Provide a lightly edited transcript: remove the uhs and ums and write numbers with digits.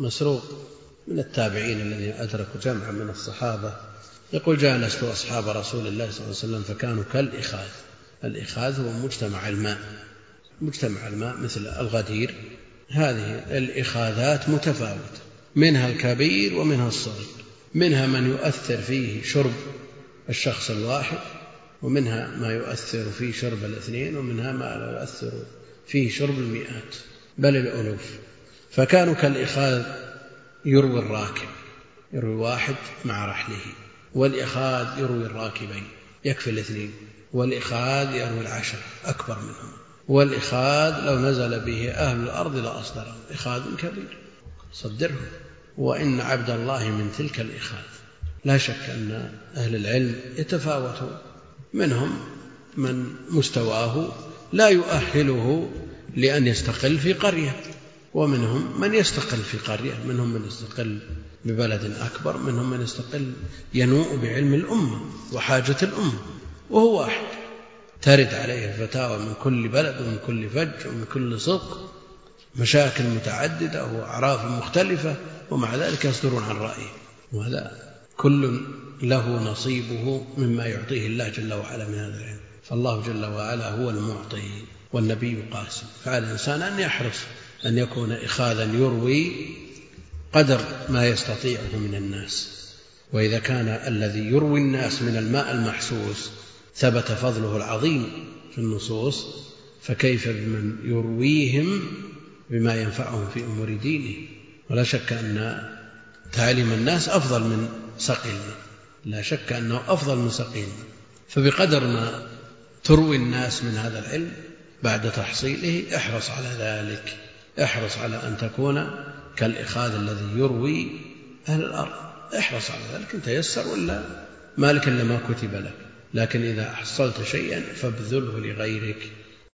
مسروق من التابعين الذين أدركوا جمعا من الصحابة يقول: جالست أصحاب رسول الله صلى الله عليه وسلم فكانوا كالإخاذ. الإخاذ هو مجتمع الماء مثل الغدير. هذه الإخاذات متفاوتة، منها الكبير ومنها الصغير، منها من يؤثر فيه شرب الشخص الواحد، ومنها ما يؤثر فيه شرب الاثنين، ومنها ما لا يؤثر فيه شرب المئات بل الألوف. فكانوا كالإخاذ يروي الراكب، يروي واحد مع رحله، والإخاذ يروي الراكبين يكفي الاثنين، والإخاذ يروي 10 أكبر منهم، والإخاذ لو نزل به أهل الأرض لأصدرهم. إخاذ كبير صدرهم، وإن عبد الله من تلك الإخاذ. لا شك أن أهل العلم يتفاوتون، منهم من مستواه لا يؤهله لأن يستقل في قرية، ومنهم من يستقل في قرية، منهم من يستقل ببلد أكبر، منهم من يستقل ينوء بعلم الأمة وحاجة الأمة، وهو واحد ترد عليه الفتاوى من كل بلد ومن كل فج ومن كل صدق، مشاكل متعددة وأعراف مختلفة، ومع ذلك يصدرون عن رأيه. وهذا كل له نصيبه مما يعطيه الله جل وعلا من هذا العلم. فالله جل وعلا هو المعطي والنبي قاسم. فعلى الإنسان أن يحرص أن يكون إخاذا يروي قدر ما يستطيعه من الناس. وإذا كان الذي يروي الناس من الماء المحسوس ثبت فضله العظيم في النصوص، فكيف بمن يرويهم بما ينفعهم في أمور دينه؟ ولا شك أن تعليم الناس أفضل من سقي الماء، لا شك أنه أفضل من سقي الماء. فبقدر ما تروي الناس من هذا العلم بعد تحصيله احرص على ذلك، احرص على أن تكون كالإخاذ الذي يروي أهل الأرض، احرص على ذلك. أنت يسر ولا مالك إلا ما كتب لك، لكن إذا حصلت شيئا فابذله لغيرك